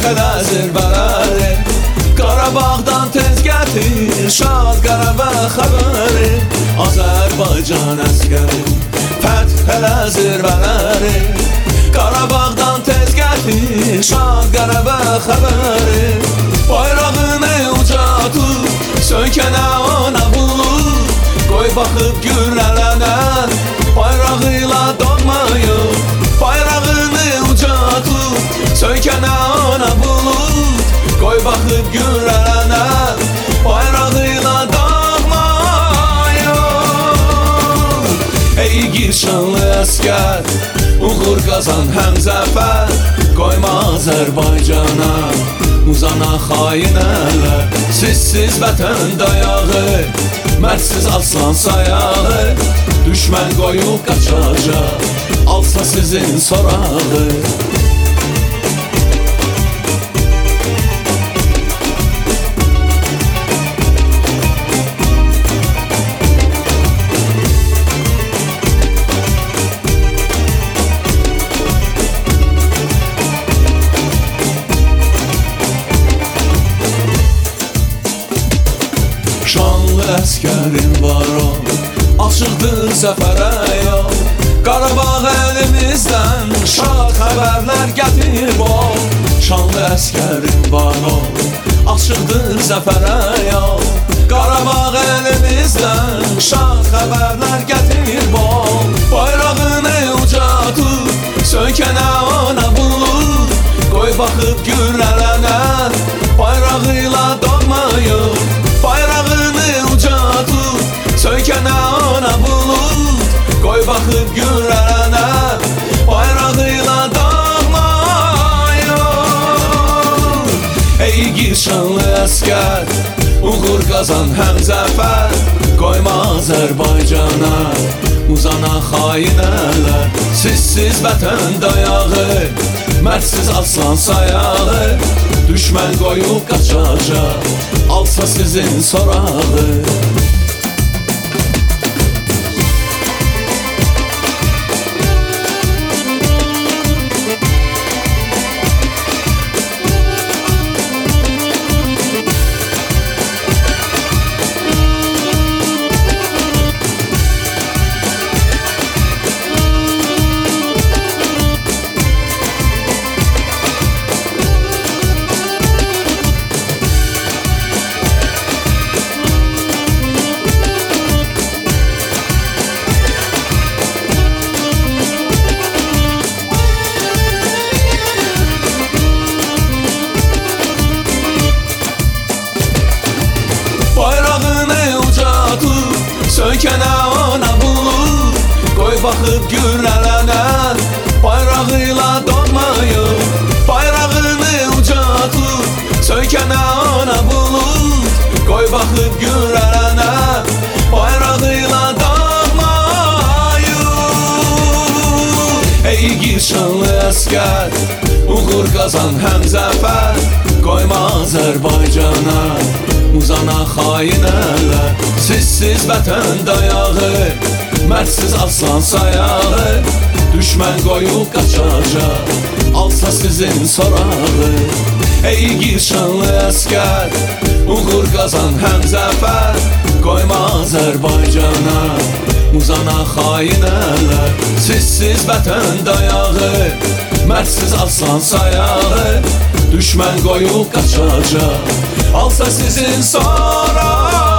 Fətələ zirvələri Qarabağdan tez gətir şad qələbə xəbəri Azərbaycan əskəri Fətələ zirvələri Qarabağdan tez gətir şad qələbə xəbəri Bayrağını uca tut, söykənə ona bulud Qoy baxıb gürlələnə, bayrağıyla doğmayıb Bayrağını uca tut, söykənə ona bulud Qoy baxıb gürlələnə, bayrağıyla doğmayıb Ey girşanlı əskər, uğur qazan həm zəfər Qoyma Azərbaycana, uzana xain əllər Sizsiz vətən dayağı, mərsiz aslan sayağı Düşmən qoyub qaçacaq, alsa sizin sorağı Şanlı əskərin var o, açıqdır səfərə yol Qarabağ əlimizdən şad xəbərlər gətirib o Şanlı əskərin var o, açıqdır səfərə yol Qarabağ əlimizdən şad xəbərlər gətirib o Bayrağını uca tut, söykənə ona bulud Qoy baxıb gürlələnə, bayrağıyla doğmayıb Bayrağını uca tut, söykənə ona bulud Qoy baxıb gürlənə, bayrağıyla doğmayıb Ey girşanlı əskər, uğur qazan həm zəfər Qoyma Azərbaycana, uzana xain əllər Sizsiz vətən dayağı, mərsiz aslan sayağı Düşmən qoyub qaçacaq, alsa sizin sorağı Söykənə ona bulud, qoy baxıb gürlələnə Bayrağıyla doğmayıb, bayrağını uca tut Söykənə ona bulud, qoy baxıb gürlələnə Bayrağıyla doğmayıb Ey girşanlı əskər, uğur qazan həm zəfər Qoyma Azərbaycana, uzana xain əllər Sizsiz vətən dayağı, mərsiz aslan sayağı Düşmən qoyub qaçacaq, alsa sizin sorağı Ey girşanlı əskər, uğur qazan həm zəfər Qoyma Azərbaycana, uzana xain əllər Sizsiz vətən dayağı, mərsiz aslan sayağı Düşmən qoyub qaçacaq, alsa sizin sorağı